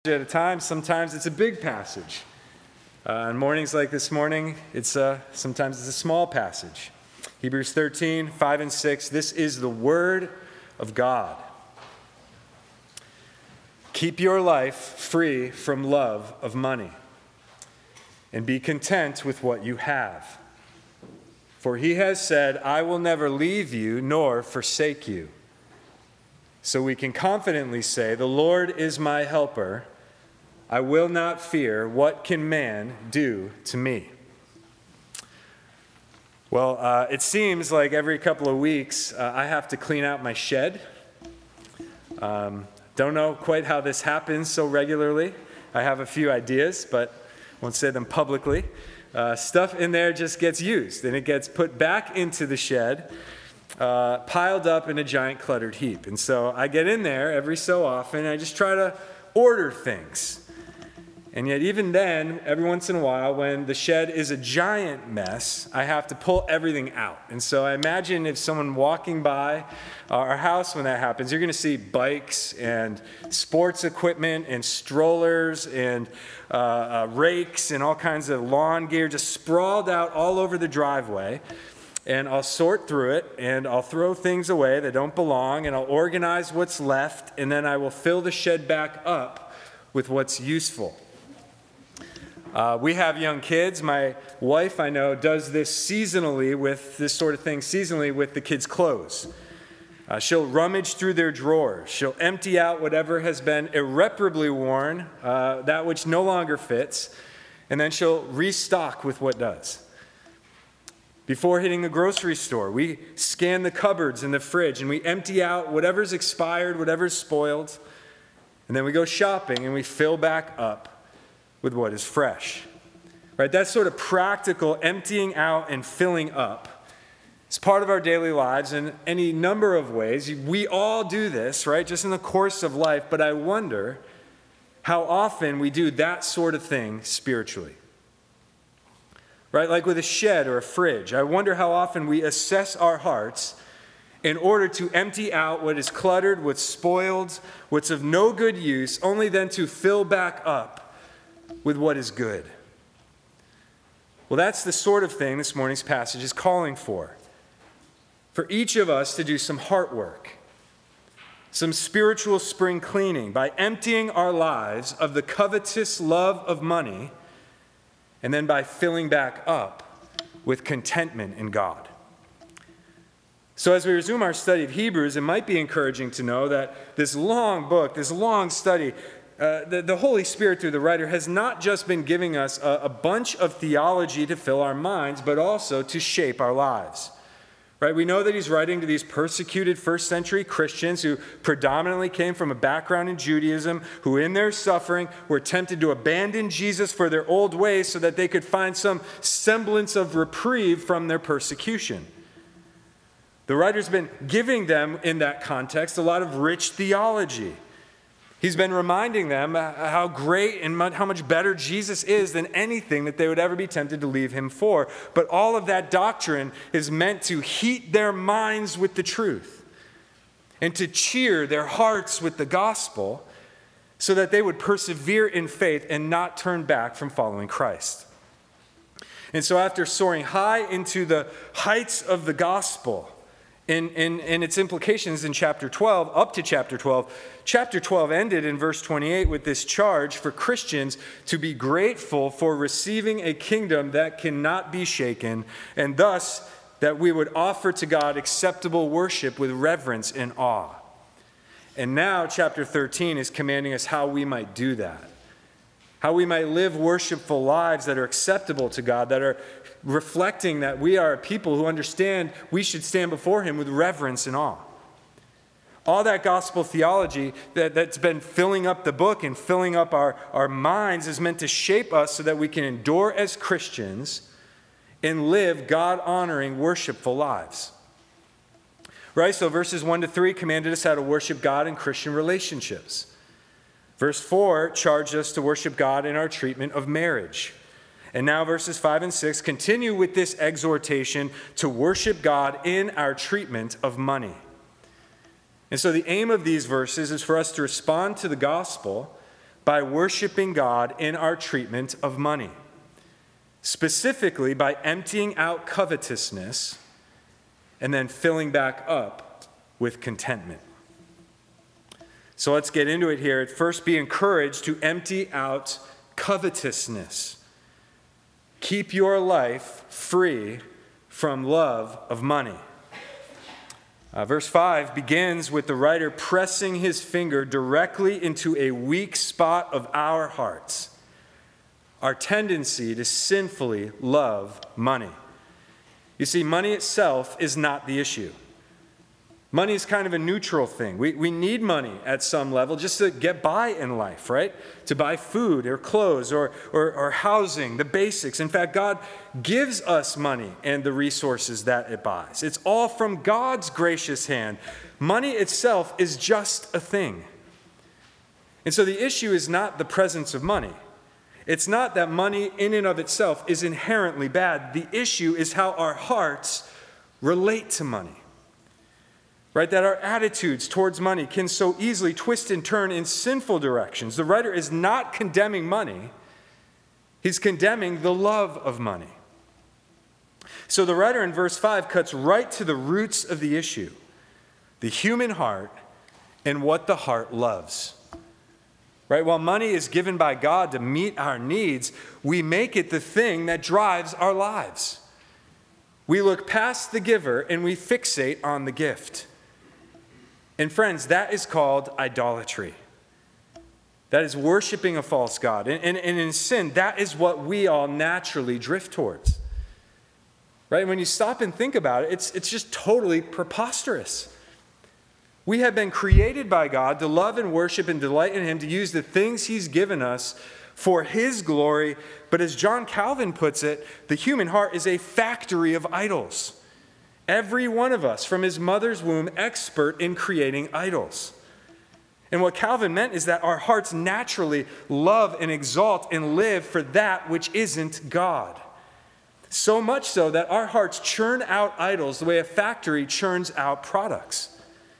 at a time. Sometimes it's a big passage. On mornings like this morning, sometimes it's a small passage. Hebrews 13, 5 and 6. This is the word of God. Keep your life free from love of money, and be content with what you have. For he has said, I will never leave you nor forsake you. So we can confidently say, the Lord is my helper. I will not fear. What can man do to me? Well, it seems like every couple of weeks I have to clean out my shed. Don't know quite how this happens so regularly. I have a few ideas, but won't say them publicly. Stuff in there just gets used, and it gets put back into the shed, piled up in a giant cluttered heap. And so I get in there every so often, and I just try to order things. And yet even then, every once in a while, when the shed is a giant mess, I have to pull everything out. And so I imagine if someone walking by our house when that happens, you're going to see bikes and sports equipment and strollers and rakes and all kinds of lawn gear just sprawled out all over the driveway. And I'll sort through it, and I'll throw things away that don't belong, and I'll organize what's left, and then I will fill the shed back up with what's useful. We have young kids. My wife, I know, does this seasonally with this sort of thing, seasonally with the kids' clothes. She'll rummage through their drawers. She'll empty out whatever has been irreparably worn, that which no longer fits, and then she'll restock with what does. Before hitting the grocery store, we scan the cupboards and the fridge, and we empty out whatever's expired, whatever's spoiled, and then we go shopping and we fill back up with what is fresh. Right? That sort of practical emptying out and filling up is part of our daily lives in any number of ways. We all do this, right? Just in the course of life, but I wonder how often we do that sort of thing spiritually. Right? Like with a shed or a fridge. I wonder how often we assess our hearts in order to empty out what is cluttered, what's spoiled, what's of no good use, only then to fill back up with what is good. Well, that's the sort of thing this morning's passage is calling for. For each of us to do some heart work, some spiritual spring cleaning by emptying our lives of the covetous love of money, and then by filling back up with contentment in God. So as we resume our study of Hebrews, it might be encouraging to know that this long book, this long study, the Holy Spirit through the writer has not just been giving us a bunch of theology to fill our minds, but also to shape our lives. Right? We know that he's writing to these persecuted first century Christians who predominantly came from a background in Judaism, who in their suffering were tempted to abandon Jesus for their old ways so that they could find some semblance of reprieve from their persecution. The writer's been giving them, in that context, a lot of rich theology. He's been reminding them how great and how much better Jesus is than anything that they would ever be tempted to leave him for. But all of that doctrine is meant to heat their minds with the truth and to cheer their hearts with the gospel so that they would persevere in faith and not turn back from following Christ. And so after soaring high into the heights of the gospel, in its implications in chapter 12, up to chapter 12 ended in verse 28 with this charge for Christians to be grateful for receiving a kingdom that cannot be shaken, and thus that we would offer to God acceptable worship with reverence and awe. And now chapter 13 is commanding us how we might do that, how we might live worshipful lives that are acceptable to God, that are reflecting that we are a people who understand we should stand before him with reverence and awe. All that gospel theology that's been filling up the book and filling up our minds is meant to shape us so that we can endure as Christians and live God-honoring, worshipful lives. Right? So verses 1 to 3 commanded us how to worship God in Christian relationships. Verse 4 charged us to worship God in our treatment of marriage. And now verses 5 and 6 continue with this exhortation to worship God in our treatment of money. And so the aim of these verses is for us to respond to the gospel by worshiping God in our treatment of money, specifically by emptying out covetousness and then filling back up with contentment. So let's get into it here. First, be encouraged to empty out covetousness. Keep your life free from love of money. Verse 5 begins with the writer pressing his finger directly into a weak spot of our hearts, our tendency to sinfully love money. You see, money itself is not the issue. Money is kind of a neutral thing. We need money at some level just to get by in life, right? To buy food or clothes or housing, the basics. In fact, God gives us money and the resources that it buys. It's all from God's gracious hand. Money itself is just a thing. And so the issue is not the presence of money. It's not that money in and of itself is inherently bad. The issue is how our hearts relate to money. Right, that our attitudes towards money can so easily twist and turn in sinful directions. The writer is not condemning money. He's condemning the love of money. So the writer in verse 5 cuts right to the roots of the issue, the human heart and what the heart loves. Right, while money is given by God to meet our needs, we make it the thing that drives our lives. We look past the giver and we fixate on the gift. And friends, that is called idolatry. That is worshiping a false god. And in sin, that is what we all naturally drift towards. Right? When you stop and think about it, it's just totally preposterous. We have been created by God to love and worship and delight in Him, to use the things He's given us for His glory. But as John Calvin puts it, the human heart is a factory of idols. Every one of us, from his mother's womb, expert in creating idols. And what Calvin meant is that our hearts naturally love and exalt and live for that which isn't God. So much so that our hearts churn out idols the way a factory churns out products.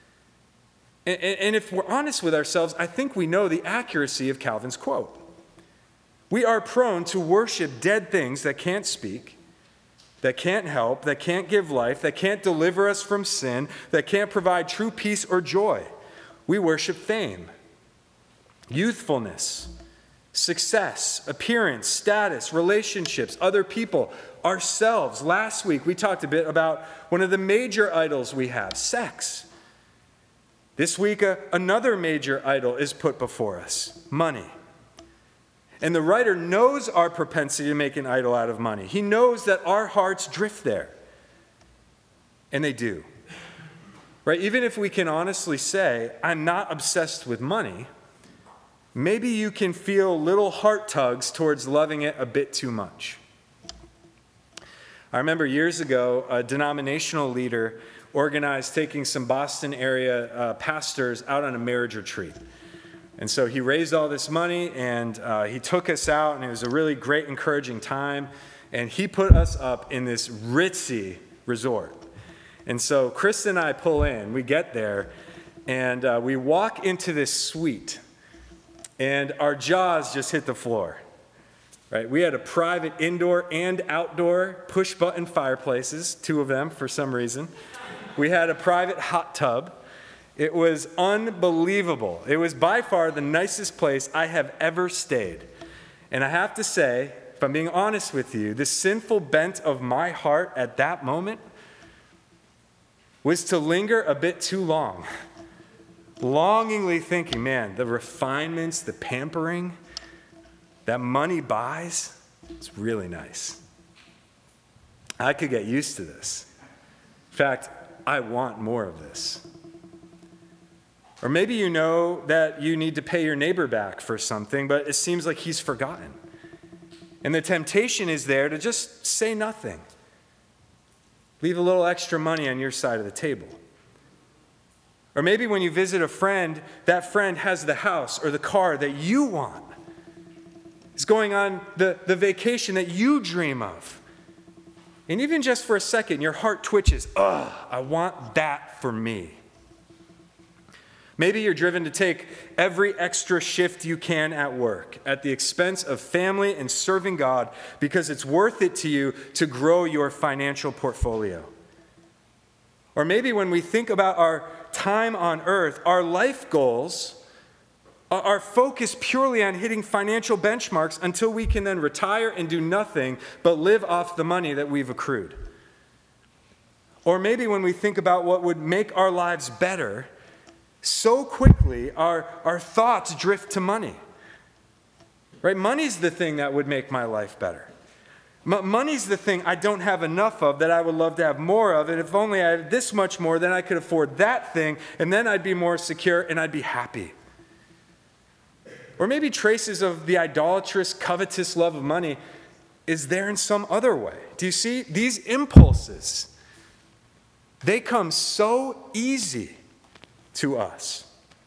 And if we're honest with ourselves, I think we know the accuracy of Calvin's quote. We are prone to worship dead things that can't speak, that can't help, that can't give life, that can't deliver us from sin, that can't provide true peace or joy. We worship fame, youthfulness, success, appearance, status, relationships, other people, ourselves. Last week, we talked a bit about one of the major idols we have, sex. This week, another major idol is put before us, money. And the writer knows our propensity to make an idol out of money. He knows that our hearts drift there. And they do. Right? Even if we can honestly say, I'm not obsessed with money, maybe you can feel little heart tugs towards loving it a bit too much. I remember years ago, a denominational leader organized taking some Boston area pastors out on a marriage retreat. And so he raised all this money, and he took us out, and it was a really great, encouraging time. And he put us up in this ritzy resort. And so Chris and I pull in, we get there, and we walk into this suite, and our jaws just hit the floor. Right? We had a private indoor and outdoor push-button fireplaces, 2 of them for some reason. We had a private hot tub. It was unbelievable. It was by far the nicest place I have ever stayed. And I have to say, if I'm being honest with you, the sinful bent of my heart at that moment was to linger a bit too long, longingly thinking, man, the refinements, the pampering that money buys, it's really nice. I could get used to this. In fact, I want more of this. Or maybe you know that you need to pay your neighbor back for something, but it seems like he's forgotten. And the temptation is there to just say nothing. Leave a little extra money on your side of the table. Or maybe when you visit a friend, that friend has the house or the car that you want. Is going on the vacation that you dream of. And even just for a second, your heart twitches. I want that for me. Maybe you're driven to take every extra shift you can at work at the expense of family and serving God because it's worth it to you to grow your financial portfolio. Or maybe when we think about our time on earth, our life goals are focused purely on hitting financial benchmarks until we can then retire and do nothing but live off the money that we've accrued. Or maybe when we think about what would make our lives better, so quickly our thoughts drift to money. Right? Money's the thing that would make my life better. Money's the thing I don't have enough of that I would love to have more of. And if only I had this much more, then I could afford that thing. And then I'd be more secure and I'd be happy. Or maybe traces of the idolatrous, covetous love of money is there in some other way. Do you see? These impulses, they come so easy to us.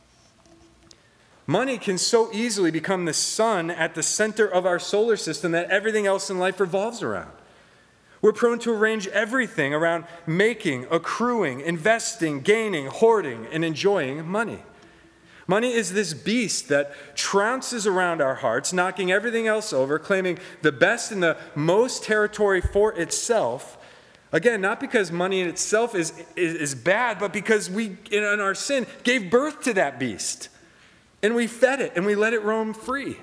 Money can so easily become the sun at the center of our solar system that everything else in life revolves around. We're prone to arrange everything around making, accruing, investing, gaining, hoarding, and enjoying money. Money is this beast that trounces around our hearts, knocking everything else over, claiming the best and the most territory for itself. Again, not because money in itself is bad, but because we, in our sin, gave birth to that beast. And we fed it, and we let it roam free.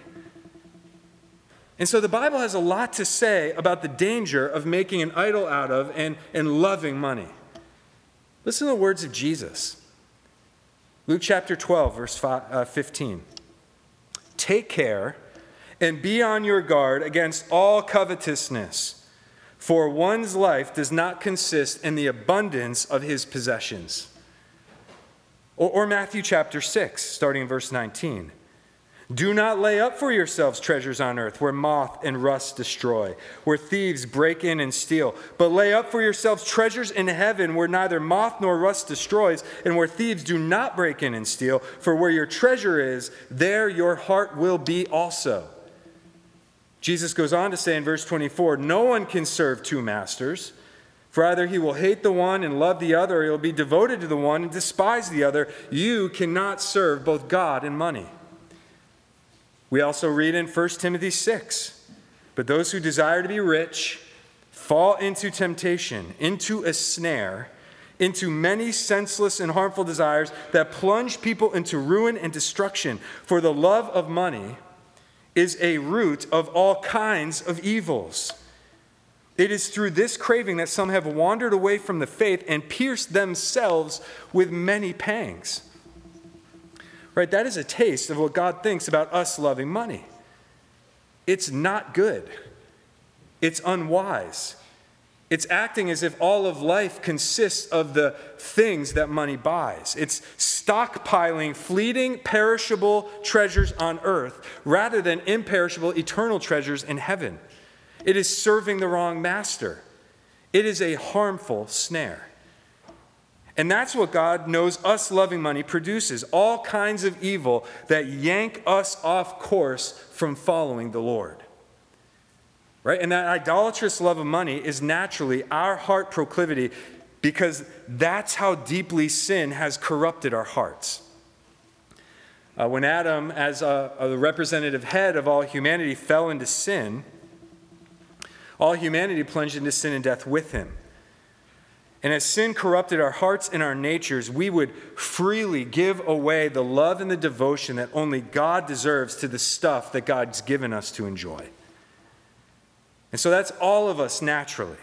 And so the Bible has a lot to say about the danger of making an idol out of and loving money. Listen to the words of Jesus. Luke chapter 12, verse 15. Take care and be on your guard against all covetousness, for one's life does not consist in the abundance of his possessions. Or Matthew chapter 6, starting in verse 19. Do not lay up for yourselves treasures on earth where moth and rust destroy, where thieves break in and steal. But lay up for yourselves treasures in heaven where neither moth nor rust destroys, and where thieves do not break in and steal. For where your treasure is, there your heart will be also. Jesus goes on to say in verse 24, no one can serve two masters. For either he will hate the one and love the other, or he will be devoted to the one and despise the other. You cannot serve both God and money. We also read in 1 Timothy 6, but those who desire to be rich fall into temptation, into a snare, into many senseless and harmful desires that plunge people into ruin and destruction. For the love of money is a root of all kinds of evils. It is through this craving that some have wandered away from the faith and pierced themselves with many pangs. Right? That is a taste of what God thinks about us loving money. It's not good. It's unwise. It's acting as if all of life consists of the things that money buys. It's stockpiling fleeting, perishable treasures on earth rather than imperishable, eternal treasures in heaven. It is serving the wrong master. It is a harmful snare. And that's what God knows us loving money produces. All kinds of evil that yank us off course from following the Lord. Right? And that idolatrous love of money is naturally our heart proclivity because that's how deeply sin has corrupted our hearts. When Adam, as a representative head of all humanity, fell into sin, all humanity plunged into sin and death with him. And as sin corrupted our hearts and our natures, we would freely give away the love and the devotion that only God deserves to the stuff that God's given us to enjoy. And so that's all of us naturally.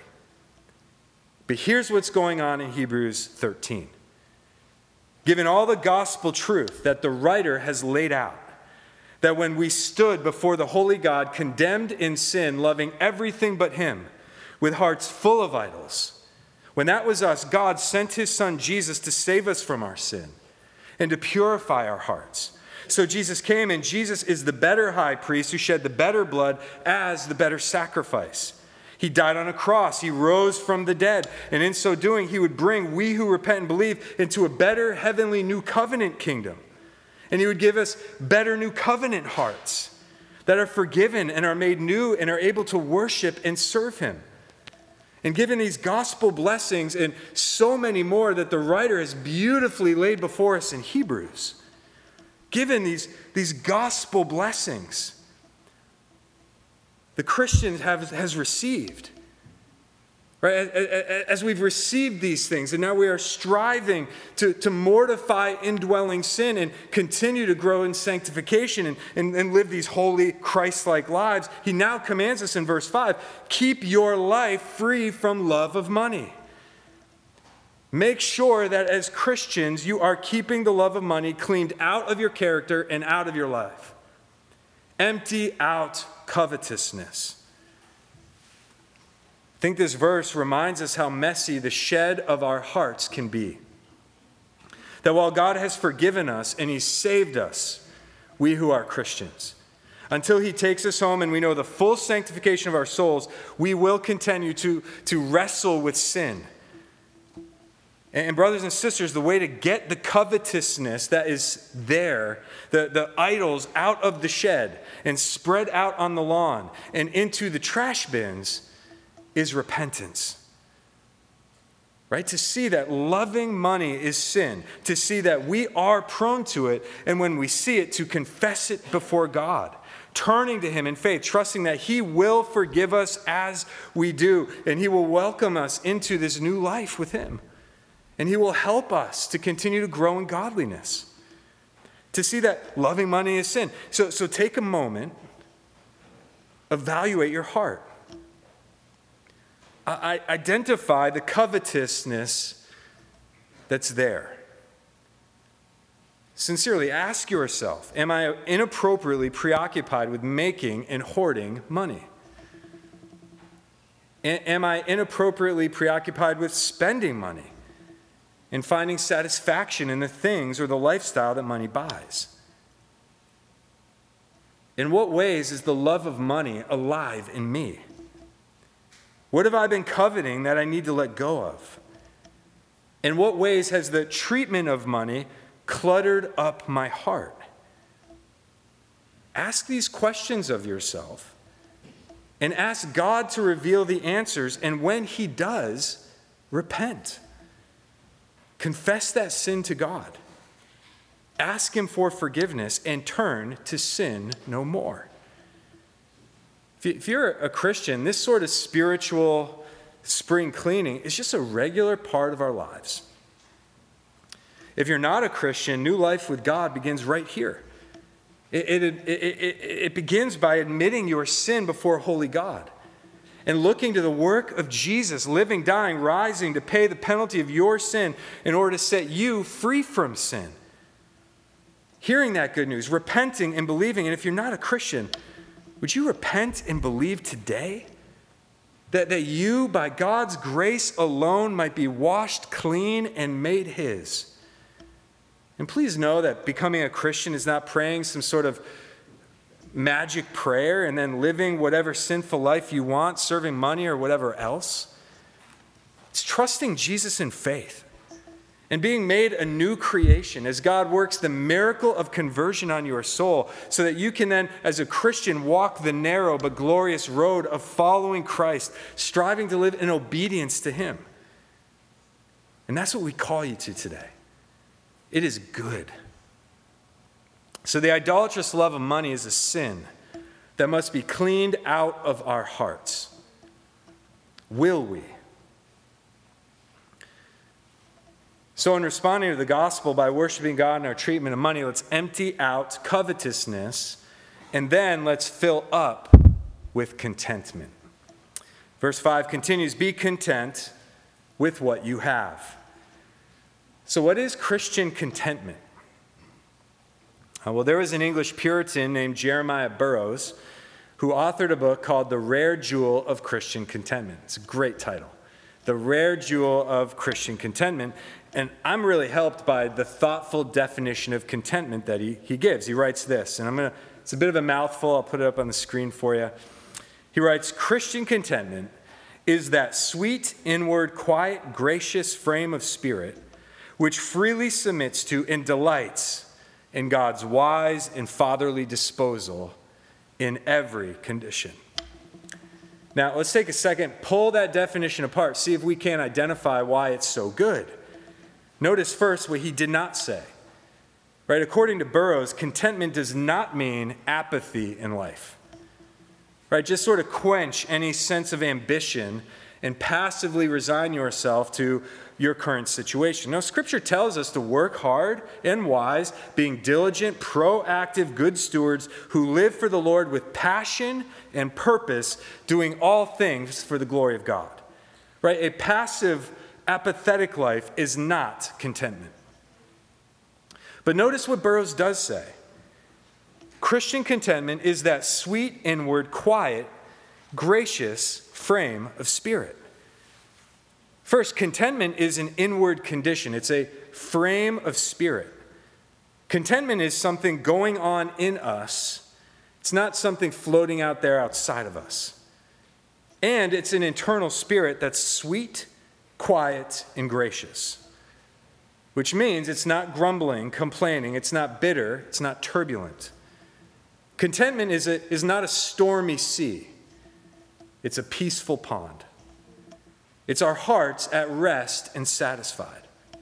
But here's what's going on in Hebrews 13. Given all the gospel truth that the writer has laid out, that when we stood before the holy God, condemned in sin, loving everything but him, with hearts full of idols, when that was us, God sent his son Jesus to save us from our sin and to purify our hearts. So Jesus came, and Jesus is the better high priest who shed the better blood as the better sacrifice. He died on a cross. He rose from the dead. And in so doing, he would bring we who repent and believe into a better heavenly new covenant kingdom. And he would give us better new covenant hearts that are forgiven and are made new and are able to worship and serve him. And given these gospel blessings and so many more that the writer has beautifully laid before us in Hebrews, given these gospel blessings, the Christian has received. Right? As we've received these things, and now we are striving to mortify indwelling sin and continue to grow in sanctification and live these holy, Christ-like lives, he now commands us in verse 5, keep your life free from love of money. Make sure that as Christians, you are keeping the love of money cleaned out of your character and out of your life. Empty out covetousness. I think this verse reminds us how messy the shed of our hearts can be. That while God has forgiven us and He saved us, we who are Christians, until He takes us home and we know the full sanctification of our souls, we will continue to wrestle with sin. And brothers and sisters, the way to get the covetousness that is there, the idols out of the shed and spread out on the lawn and into the trash bins, is repentance. Right? To see that loving money is sin, to see that we are prone to it, and when we see it, to confess it before God, turning to Him in faith, trusting that He will forgive us as we do, and He will welcome us into this new life with Him, and He will help us to continue to grow in godliness. To see that loving money is sin. So take a moment, evaluate your heart. Identify the covetousness that's there. Sincerely ask yourself, am I inappropriately preoccupied with making and hoarding money? Am I inappropriately preoccupied with spending money and finding satisfaction in the things or the lifestyle that money buys? In what ways is the love of money alive in me? What have I been coveting that I need to let go of? In what ways has the treatment of money cluttered up my heart? Ask these questions of yourself and ask God to reveal the answers. And when He does, repent. Confess that sin to God. Ask Him for forgiveness and turn to sin no more. If you're a Christian, this sort of spiritual spring cleaning is just a regular part of our lives. If you're not a Christian, new life with God begins right here. It begins by admitting your sin before holy God and looking to the work of Jesus, living, dying, rising to pay the penalty of your sin in order to set you free from sin. Hearing that good news, repenting and believing, and if you're not a Christian, would you repent and believe today that you, by God's grace alone, might be washed clean and made His? And please know that becoming a Christian is not praying some sort of magic prayer and then living whatever sinful life you want, serving money or whatever else. It's trusting Jesus in faith and being made a new creation as God works the miracle of conversion on your soul so that you can then, as a Christian, walk the narrow but glorious road of following Christ, striving to live in obedience to Him. And that's what we call you to today. It is good. So the idolatrous love of money is a sin that must be cleaned out of our hearts. Will we? So in responding to the gospel by worshiping God in our treatment of money, let's empty out covetousness, and then let's fill up with contentment. Verse 5 continues, be content with what you have. So what is Christian contentment? Well, there was an English Puritan named Jeremiah Burroughs who authored a book called The Rare Jewel of Christian Contentment. It's a great title. The Rare Jewel of Christian Contentment. And I'm really helped by the thoughtful definition of contentment that he gives. He writes this, and it's a bit of a mouthful. I'll put it up on the screen for you. He writes, Christian contentment is that sweet, inward, quiet, gracious frame of spirit which freely submits to and delights in God's wise and fatherly disposal in every condition. Now, let's take a second, pull that definition apart, see if we can identify why it's so good. Notice first what he did not say. Right? According to Burroughs, contentment does not mean apathy in life. Right? Just sort of quench any sense of ambition and passively resign yourself to your current situation. No, Scripture tells us to work hard and wise, being diligent, proactive, good stewards who live for the Lord with passion and purpose, doing all things for the glory of God. Right? A passive, apathetic life is not contentment. But notice what Burroughs does say. Christian contentment is that sweet, inward, quiet, gracious frame of spirit. First, contentment is an inward condition. It's a frame of spirit. Contentment is something going on in us. It's not something floating out there outside of us. And it's an internal spirit that's sweet, quiet, and gracious. Which means it's not grumbling, complaining, it's not bitter, it's not turbulent. Contentment is not a stormy sea. It's a peaceful pond. It's our hearts at rest and satisfied.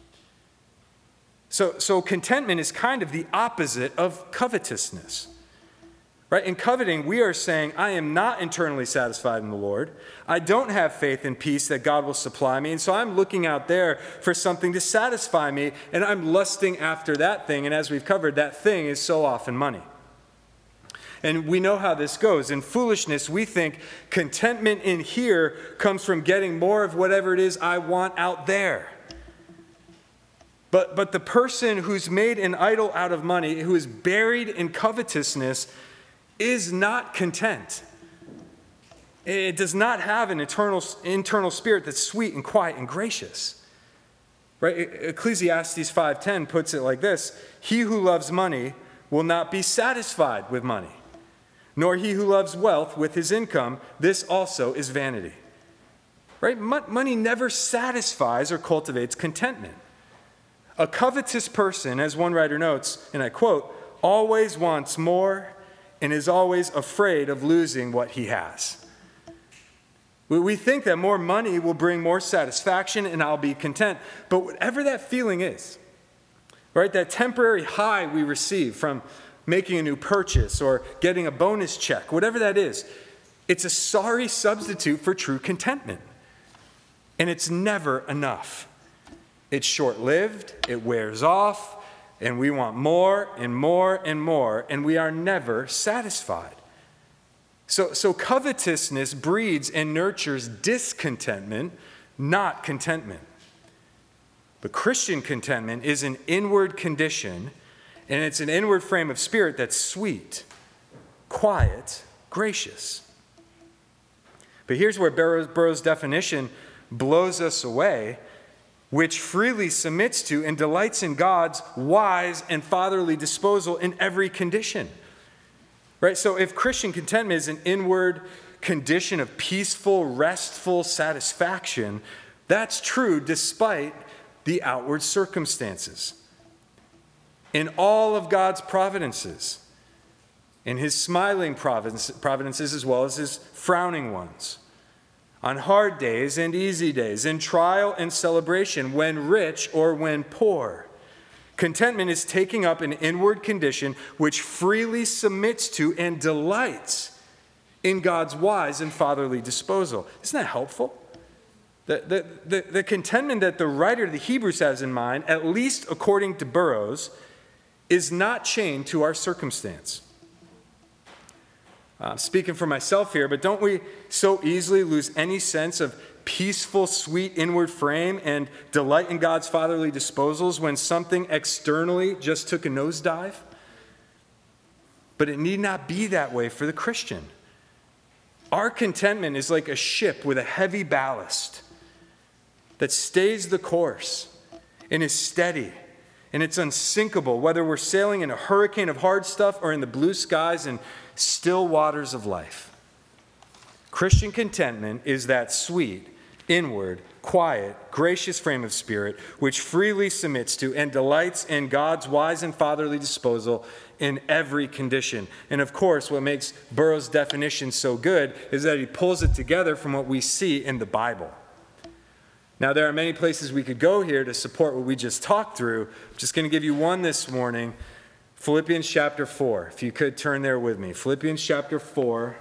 So contentment is kind of the opposite of covetousness. Right? In coveting, we are saying, I am not internally satisfied in the Lord. I don't have faith and peace that God will supply me. And so I'm looking out there for something to satisfy me, and I'm lusting after that thing. And as we've covered, that thing is so often money. And we know how this goes. In foolishness, we think contentment in here comes from getting more of whatever it is I want out there. But the person who's made an idol out of money, who is buried in covetousness, is not content. It does not have an internal spirit that's sweet and quiet and gracious. Right? Ecclesiastes 5:10 puts it like this: he who loves money will not be satisfied with money, nor he who loves wealth with his income. This also is vanity. Right? Money never satisfies or cultivates contentment. A covetous person, as one writer notes, and I quote, always wants more and is always afraid of losing what he has. We think that more money will bring more satisfaction and I'll be content. But whatever that feeling is, right, that temporary high we receive from making a new purchase or getting a bonus check, whatever that is, it's a sorry substitute for true contentment. And it's never enough. It's short-lived, it wears off, and we want more and more and more, and we are never satisfied. So covetousness breeds and nurtures discontentment, not contentment. But Christian contentment is an inward condition, and it's an inward frame of spirit that's sweet, quiet, gracious. But here's where Burroughs' definition blows us away: which freely submits to and delights in God's wise and fatherly disposal in every condition. Right? So if Christian contentment is an inward condition of peaceful, restful satisfaction, that's true despite the outward circumstances. In all of God's providences, in his smiling providences as well as his frowning ones, on hard days and easy days, in trial and celebration, when rich or when poor. Contentment is taking up an inward condition which freely submits to and delights in God's wise and fatherly disposal. Isn't that helpful? The contentment that the writer of the Hebrews has in mind, at least according to Burroughs, is not chained to our circumstance. Speaking for myself here, but don't we so easily lose any sense of peaceful, sweet inward frame and delight in God's fatherly disposals when something externally just took a nosedive? But it need not be that way for the Christian. Our contentment is like a ship with a heavy ballast that stays the course and is steady, and it's unsinkable, whether we're sailing in a hurricane of hard stuff or in the blue skies and still waters of life. Christian contentment is that sweet, inward, quiet, gracious frame of spirit which freely submits to and delights in God's wise and fatherly disposal in every condition. And of course, what makes Burroughs' definition so good is that he pulls it together from what we see in the Bible. Now, there are many places we could go here to support what we just talked through. I'm just going to give you one this morning. Philippians chapter 4. If you could turn there with me. Philippians chapter 4.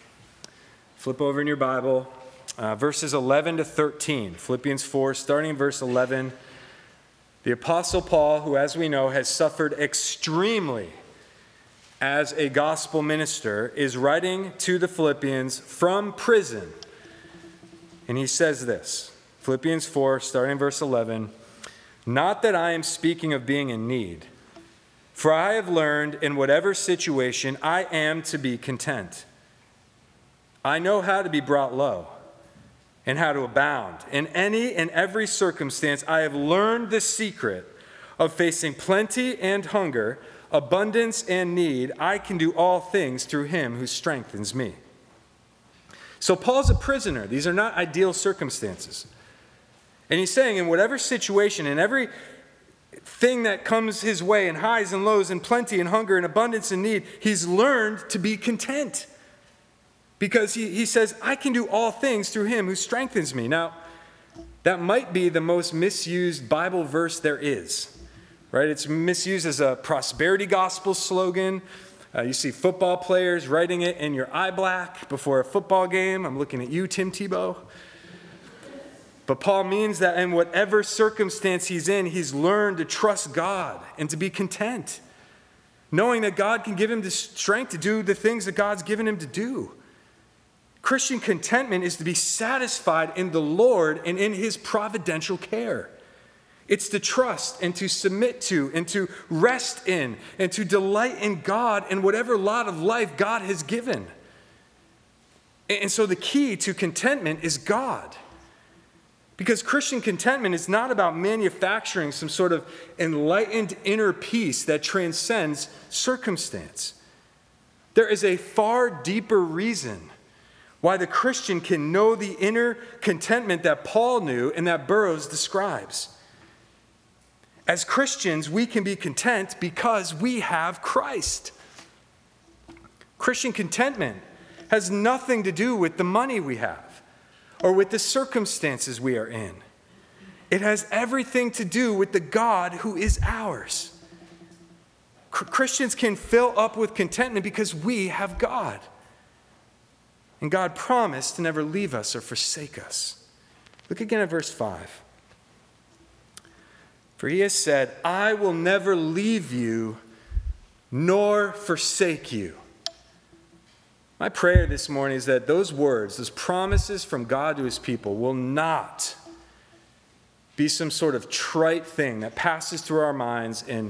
Flip over in your Bible. Verses 11 to 13. Philippians 4, starting in verse 11. The Apostle Paul, who, as we know, has suffered extremely as a gospel minister, is writing to the Philippians from prison. And he says this. Philippians 4, starting in verse 11, "Not that I am speaking of being in need, for I have learned in whatever situation I am to be content. I know how to be brought low and how to abound. In any and every circumstance, I have learned the secret of facing plenty and hunger, abundance and need. I can do all things through him who strengthens me." So Paul's a prisoner. These are not ideal circumstances. And he's saying in whatever situation, in every thing that comes his way, in highs and lows, in plenty and hunger and abundance and need, he's learned to be content. Because he says, I can do all things through him who strengthens me. Now, that might be the most misused Bible verse there is. Right? It's misused as a prosperity gospel slogan. You see football players writing it in your eye black before a football game. I'm looking at you, Tim Tebow. But Paul means that in whatever circumstance he's in, he's learned to trust God and to be content, knowing that God can give him the strength to do the things that God's given him to do. Christian contentment is to be satisfied in the Lord and in his providential care. It's to trust and to submit to and to rest in and to delight in God and whatever lot of life God has given. And so the key to contentment is God. Because Christian contentment is not about manufacturing some sort of enlightened inner peace that transcends circumstance. There is a far deeper reason why the Christian can know the inner contentment that Paul knew and that Burroughs describes. As Christians, we can be content because we have Christ. Christian contentment has nothing to do with the money we have or with the circumstances we are in. It has everything to do with the God who is ours. Christians can fill up with contentment because we have God. And God promised to never leave us or forsake us. Look again at verse 5. For he has said, I will never leave you nor forsake you. My prayer this morning is that those words, those promises from God to his people will not be some sort of trite thing that passes through our minds and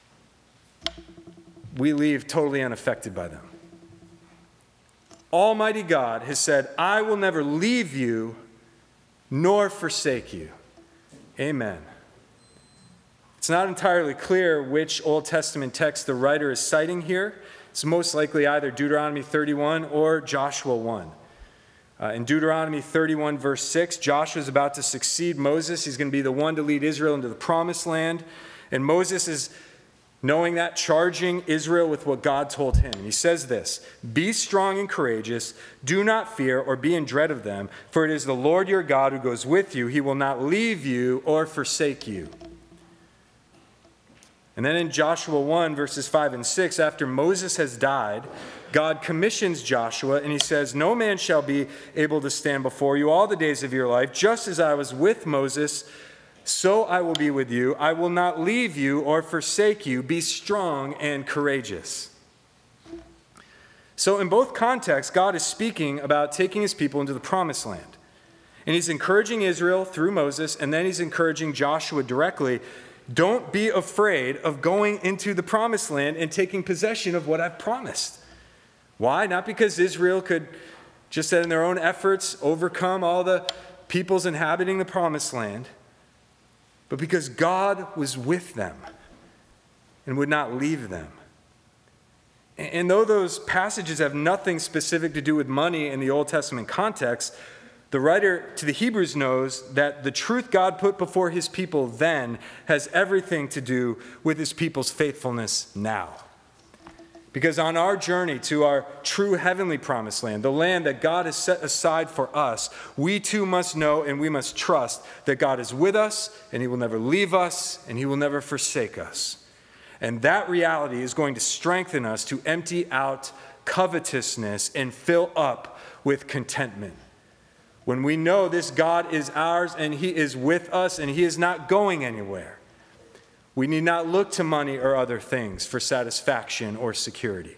we leave totally unaffected by them. Almighty God has said, I will never leave you nor forsake you. Amen. It's not entirely clear which Old Testament text the writer is citing here. It's most likely either Deuteronomy 31 or Joshua 1. In Deuteronomy 31, verse 6, Joshua is about to succeed Moses. He's going to be the one to lead Israel into the promised land. And Moses is, knowing that, charging Israel with what God told him. And he says this, be strong and courageous. Do not fear or be in dread of them, for it is the Lord your God who goes with you. He will not leave you or forsake you. And then in Joshua 1, verses 5 and 6, after Moses has died, God commissions Joshua, and he says, no man shall be able to stand before you all the days of your life. Just as I was with Moses, so I will be with you. I will not leave you or forsake you. Be strong and courageous. So in both contexts, God is speaking about taking his people into the promised land. And he's encouraging Israel through Moses, and then he's encouraging Joshua directly. Don't be afraid of going into the promised land and taking possession of what I've promised. Why? Not because Israel could, just in their own efforts, overcome all the peoples inhabiting the promised land, but because God was with them and would not leave them. And though those passages have nothing specific to do with money in the Old Testament context, the writer to the Hebrews knows that the truth God put before his people then has everything to do with his people's faithfulness now. Because on our journey to our true heavenly promised land, the land that God has set aside for us, we too must know and we must trust that God is with us and he will never leave us and he will never forsake us. And that reality is going to strengthen us to empty out covetousness and fill up with contentment. When we know this God is ours and he is with us and he is not going anywhere, we need not look to money or other things for satisfaction or security.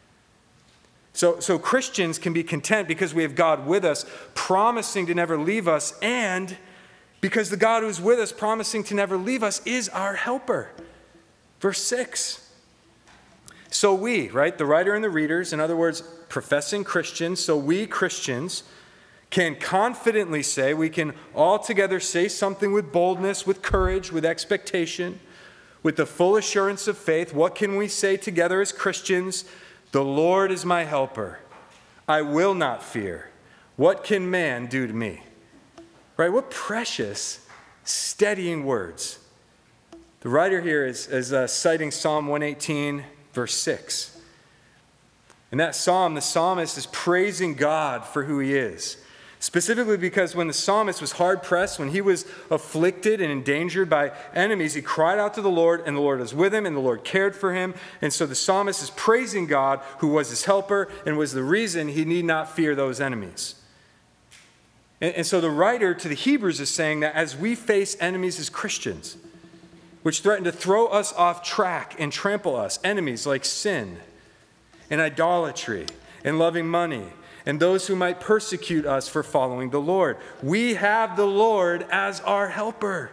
So Christians can be content because we have God with us, promising to never leave us, and because the God who is with us, promising to never leave us, is our helper. Verse 6. So we, right, the writer and the readers, in other words, professing Christians, so we Christians can confidently say, we can all together say something with boldness, with courage, with expectation, with the full assurance of faith. What can we say together as Christians? The Lord is my helper. I will not fear. What can man do to me? Right? What precious, steadying words. The writer here is citing Psalm 118, verse 6. In that psalm, the psalmist is praising God for who he is. Specifically because when the psalmist was hard-pressed, when he was afflicted and endangered by enemies, he cried out to the Lord, and the Lord was with him, and the Lord cared for him. And so the psalmist is praising God, who was his helper, and was the reason he need not fear those enemies. And so the writer to the Hebrews is saying that as we face enemies as Christians, which threaten to throw us off track and trample us, enemies like sin and idolatry and loving money, and those who might persecute us for following the Lord. We have the Lord as our helper.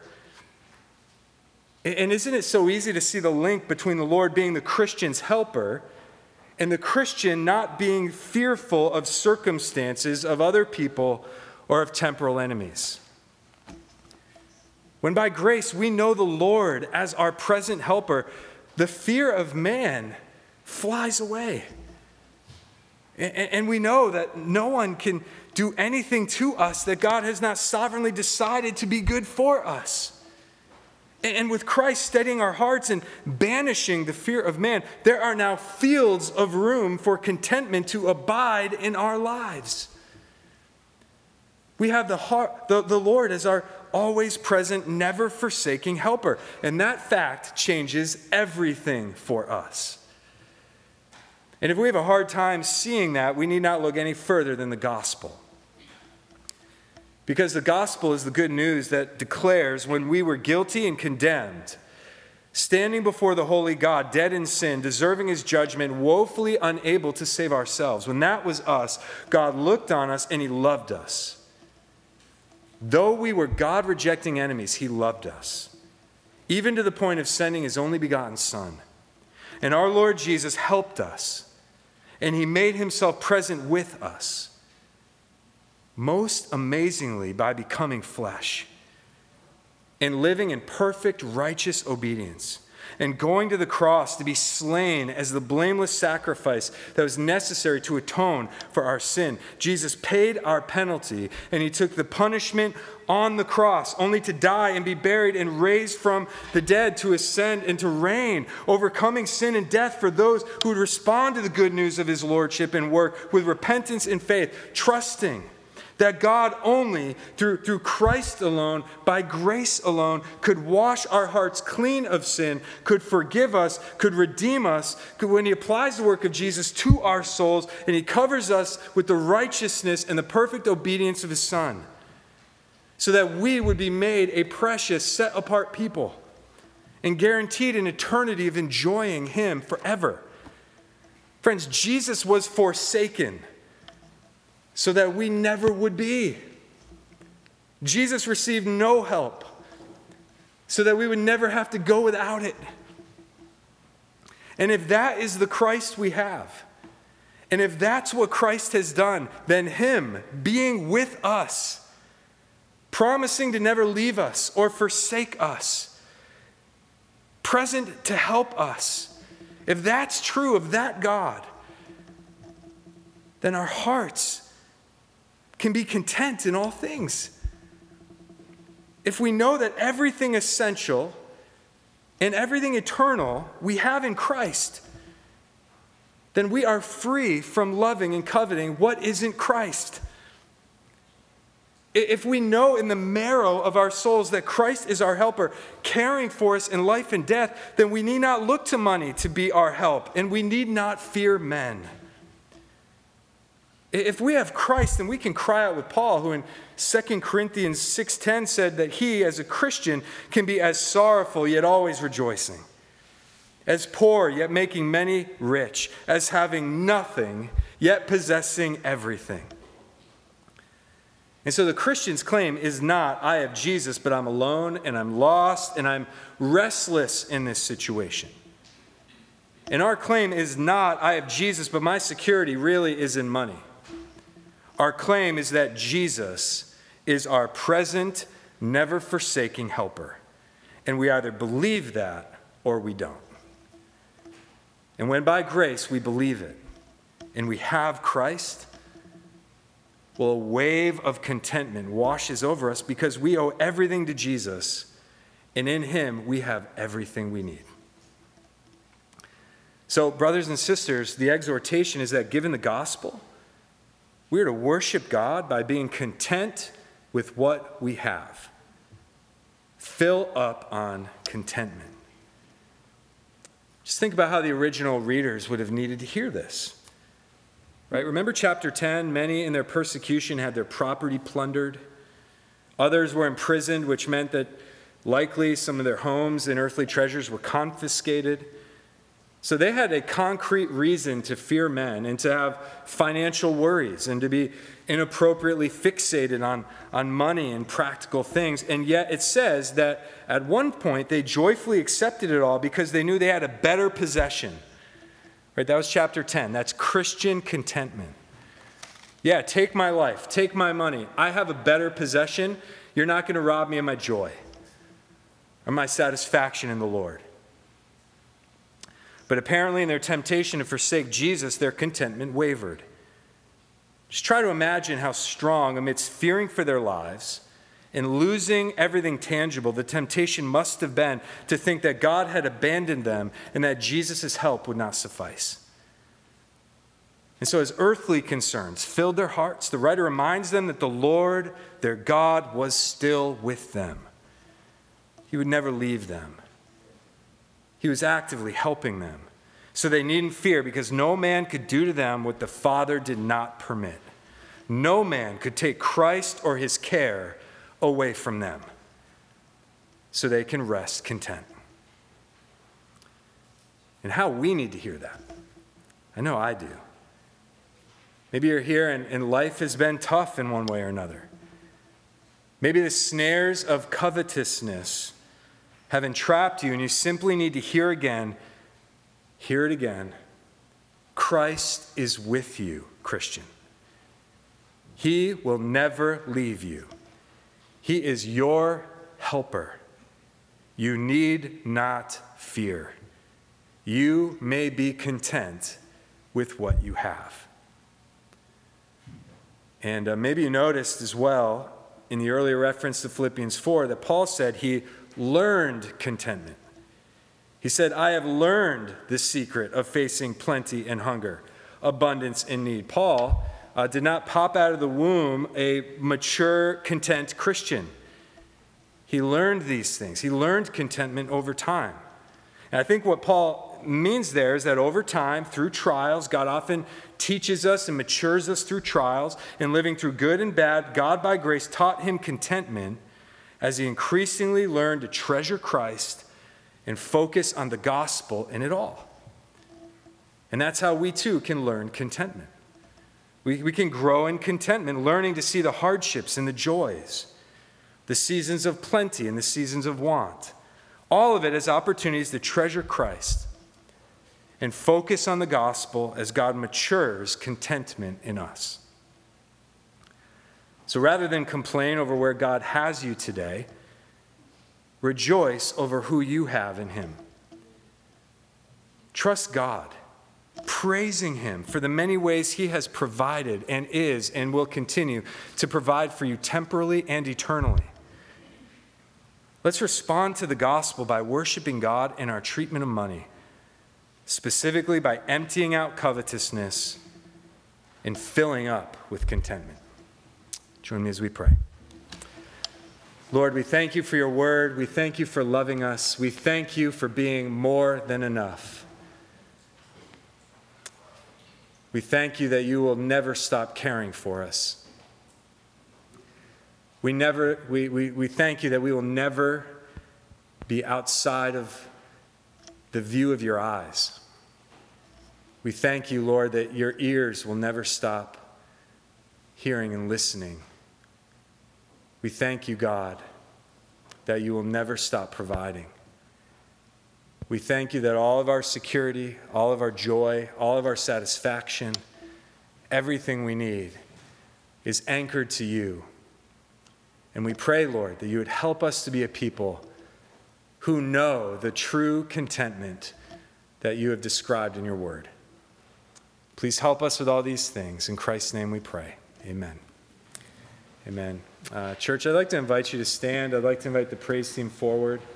And isn't it so easy to see the link between the Lord being the Christian's helper and the Christian not being fearful of circumstances of other people or of temporal enemies? When by grace we know the Lord as our present helper, the fear of man flies away. And we know that no one can do anything to us that God has not sovereignly decided to be good for us. And with Christ steadying our hearts and banishing the fear of man, there are now fields of room for contentment to abide in our lives. We have the Lord as our always present, never forsaking helper. And that fact changes everything for us. And if we have a hard time seeing that, we need not look any further than the gospel. Because the gospel is the good news that declares when we were guilty and condemned, standing before the holy God, dead in sin, deserving his judgment, woefully unable to save ourselves. When that was us, God looked on us and he loved us. Though we were God-rejecting enemies, he loved us, even to the point of sending his only begotten Son. And our Lord Jesus helped us, and he made himself present with us, most amazingly by becoming flesh and living in perfect righteous obedience and going to the cross to be slain as the blameless sacrifice that was necessary to atone for our sin. Jesus paid our penalty, and he took the punishment on the cross, only to die and be buried and raised from the dead to ascend and to reign, overcoming sin and death for those who would respond to the good news of his lordship and work with repentance and faith, trusting that God only, through Christ alone, by grace alone, could wash our hearts clean of sin, could forgive us, could redeem us, when he applies the work of Jesus to our souls, and he covers us with the righteousness and the perfect obedience of his Son, so that we would be made a precious, set-apart people and guaranteed an eternity of enjoying him forever. Friends, Jesus was forsaken so that we never would be. Jesus received no help so that we would never have to go without it. And if that is the Christ we have, and if that's what Christ has done, then him being with us, promising to never leave us or forsake us, present to help us, if that's true of that God, then our hearts can be content in all things. If we know that everything essential and everything eternal we have in Christ, then we are free from loving and coveting what isn't Christ. If we know in the marrow of our souls that Christ is our helper, caring for us in life and death, then we need not look to money to be our help, and we need not fear men. If we have Christ, then we can cry out with Paul, who in 2 Corinthians 6:10 said that he, as a Christian, can be as sorrowful, yet always rejoicing, as poor, yet making many rich, as having nothing, yet possessing everything. And so the Christian's claim is not, I have Jesus, but I'm alone and I'm lost and I'm restless in this situation. And our claim is not, I have Jesus, but my security really is in money. Our claim is that Jesus is our present, never forsaking helper. And we either believe that or we don't. And when by grace we believe it and we have Christ, well, a wave of contentment washes over us because we owe everything to Jesus, and in him we have everything we need. So, brothers and sisters, the exhortation is that given the gospel, we are to worship God by being content with what we have. Fill up on contentment. Just think about how the original readers would have needed to hear this. Right? Remember chapter 10, many in their persecution had their property plundered. Others were imprisoned, which meant that likely some of their homes and earthly treasures were confiscated. So they had a concrete reason to fear men and to have financial worries and to be inappropriately fixated on money and practical things. And yet it says that at one point they joyfully accepted it all because they knew they had a better possession. Right, that was chapter 10. That's Christian contentment. Yeah, take my life, take my money. I have a better possession. You're not going to rob me of my joy or my satisfaction in the Lord. But apparently in their temptation to forsake Jesus, their contentment wavered. Just try to imagine how strong, amidst fearing for their lives and losing everything tangible, the temptation must have been to think that God had abandoned them and that Jesus' help would not suffice. And so as earthly concerns filled their hearts, the writer reminds them that the Lord, their God, was still with them. He would never leave them. He was actively helping them. So they needn't fear because no man could do to them what the Father did not permit. No man could take Christ or his care away from them, so they can rest content. And how we need to hear that. I know I do. Maybe you're here and life has been tough in one way or another. Maybe the snares of covetousness have entrapped you and you simply need to hear it again. Christ is with you, Christian. He will never leave you. He is your helper. You need not fear. You may be content with what you have. And maybe you noticed as well in the earlier reference to Philippians 4 that Paul said he learned contentment. He said, I have learned the secret of facing plenty and hunger, abundance and need. Paul did not pop out of the womb a mature, content Christian. He learned these things. He learned contentment over time. And I think what Paul means there is that over time, through trials, God often teaches us and matures us through trials, and living through good and bad, God by grace taught him contentment as he increasingly learned to treasure Christ and focus on the gospel in it all. And that's how we too can learn contentment. We can grow in contentment, learning to see the hardships and the joys, the seasons of plenty and the seasons of want. All of it as opportunities to treasure Christ and focus on the gospel as God matures contentment in us. So rather than complain over where God has you today, rejoice over who you have in him. Trust God, praising him for the many ways he has provided and is and will continue to provide for you temporally and eternally. Let's respond to the gospel by worshiping God in our treatment of money, specifically by emptying out covetousness and filling up with contentment. Join me as we pray. Lord, we thank you for your word. We thank you for loving us. We thank you for being more than enough. We thank you that you will never stop caring for us. We thank you that we will never be outside of the view of your eyes. We thank you, Lord, that your ears will never stop hearing and listening. We thank you, God, that you will never stop providing. We thank you that all of our security, all of our joy, all of our satisfaction, everything we need is anchored to you. And we pray, Lord, that you would help us to be a people who know the true contentment that you have described in your word. Please help us with all these things. In Christ's name we pray. Amen. Amen. Church, I'd like to invite you to stand. I'd like to invite the praise team forward.